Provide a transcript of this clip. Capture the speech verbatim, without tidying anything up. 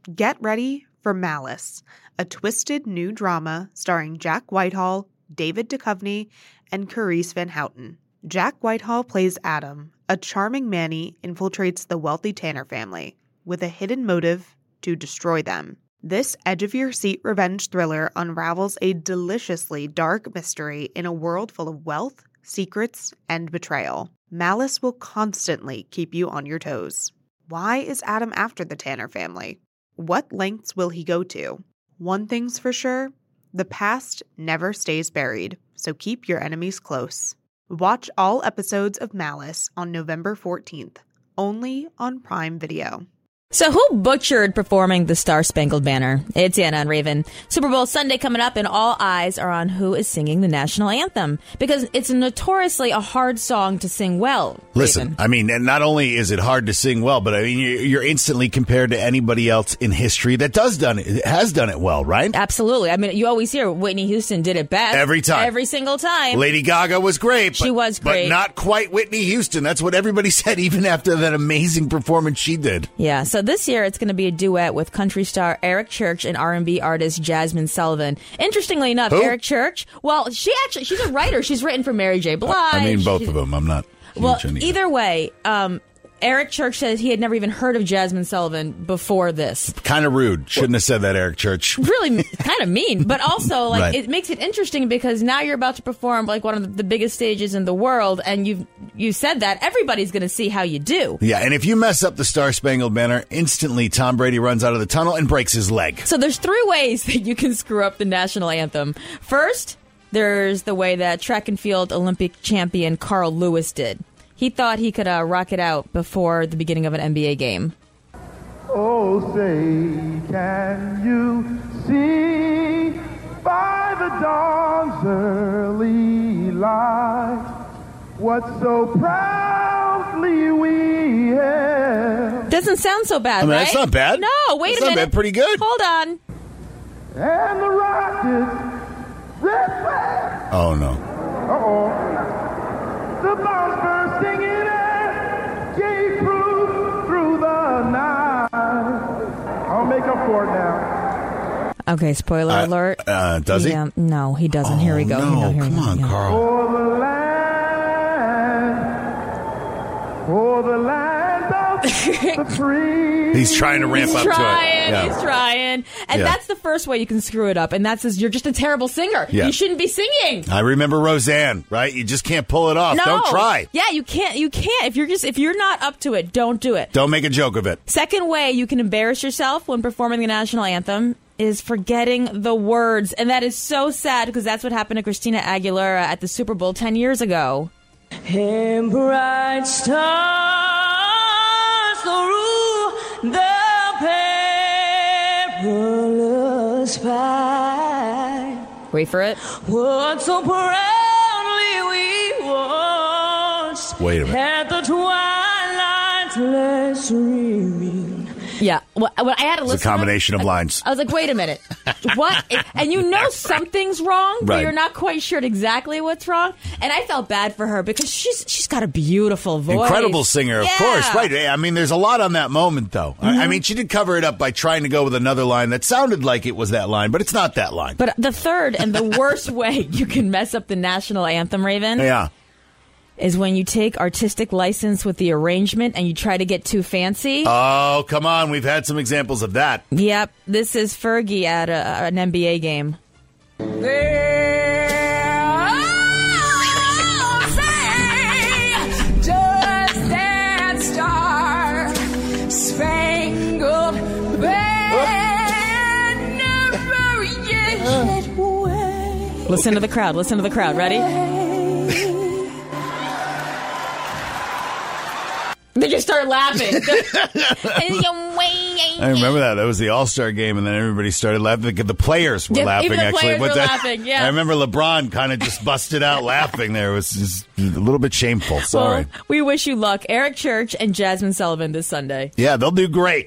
Get ready for Malice, a twisted new drama starring Jack Whitehall, David Duchovny, and Carice Van Houten. Jack Whitehall plays Adam, a charming Manny infiltrates the wealthy Tanner family with a hidden motive to destroy them. This edge-of-your-seat revenge thriller unravels a deliciously dark mystery in a world full of wealth, secrets, and betrayal. Malice will constantly keep you on your toes. Why is Adam after the Tanner family? What lengths will he go to? One thing's for sure, the past never stays buried, so keep your enemies close. Watch all episodes of Malice on November fourteenth, only on Prime Video. So who butchered performing the Star-Spangled Banner? It's Anna and Raven. Super Bowl Sunday coming up, and all eyes are on who is singing the national anthem. Because it's notoriously a hard song to sing well. Listen, Raven. I mean, and not only is it hard to sing well, but I mean, you're instantly compared to anybody else in history that does done it, has done it well, right? Absolutely. I mean, you always hear Whitney Houston did it best. Every time. Every single time. Lady Gaga was great. She but, was great. But not quite Whitney Houston. That's what everybody said, even after that amazing performance she did. Yeah, so this year it's going to be a duet with country star Eric Church and R and B artist Jasmine Sullivan. Interestingly enough, Who? Eric Church, well, she actually, she's a writer. She's written for Mary J. Blige. I mean, both She's, of them. I'm not huge Well, on either. either way, um, Eric Church says he had never even heard of Jasmine Sullivan before this. Kind of rude. Shouldn't have said that, Eric Church. Really kind of mean, but also like Right. it makes it interesting because now you're about to perform like one of the biggest stages in the world, and you've you said that everybody's going to see how you do. Yeah, and if you mess up the Star-Spangled Banner, instantly Tom Brady runs out of the tunnel and breaks his leg. So there's three ways that you can screw up the national anthem. First, there's the way that track and field Olympic champion Carl Lewis did. He thought he could uh, rock it out before the beginning of an N B A game. Oh, say, can you see by the dawn's early light what so proudly we hailed? Doesn't sound so bad, I mean, right? that's not bad. No, wait That's a not minute. bad. Pretty good. Hold on. And the rockets, red flag. Oh, no. Uh-oh. The bombs bursting in air gave proof through the night. I'll make up for it now. Okay, spoiler Uh, alert. uh, does he? Yeah, no, he doesn't. Oh, Here we go. No, Here, here we come go. on, Yeah. Carl. For the land, for the land of the free. He's trying to ramp He's up trying, to it. Yeah. he's trying. And Yeah. that's the first way you can screw it up. And that's you're just a terrible singer. Yeah. You shouldn't be singing. I remember Roseanne, right? You just can't pull it off. No. Don't try. Yeah, you can't. You can't. If you're just if you're not up to it, don't do it. Don't make a joke of it. Second way you can embarrass yourself when performing the national anthem is forgetting the words. And that is so sad because that's what happened to Christina Aguilera at the Super Bowl ten years ago. And bright stars through the perilous fight. Wait for it. What so proudly we watched Wait a minute. at the twilight's last streaming. Yeah. Well, when I had to It's listen a combination to of it, lines. I was like, wait a minute. What? And you know something's wrong, but Right. you're not quite sure exactly what's wrong. And I felt bad for her because she's she's got a beautiful voice. Incredible singer, of Yeah. course. Right. I mean, there's a lot on that moment, though. I, I mean, she did cover it up by trying to go with another line that sounded like it was that line, but it's not that line. But the third and the worst way you can mess up the national anthem, Raven, yeah. is when you take artistic license with the arrangement and you try to get too fancy. Oh, come on. We've had some examples of that. Yep. This is Fergie at a, an N B A game. Listen to the crowd. Listen to the crowd. Ready? They just start laughing. I remember that. That was the All-Star game, and then everybody started laughing. The players were Yeah, laughing, even the actually. players What's were that? laughing, yeah. I remember LeBron kind of just busted out laughing there. It was just a little bit shameful. Sorry. Well, we wish you luck. Eric Church and Jasmine Sullivan this Sunday. Yeah, they'll do great.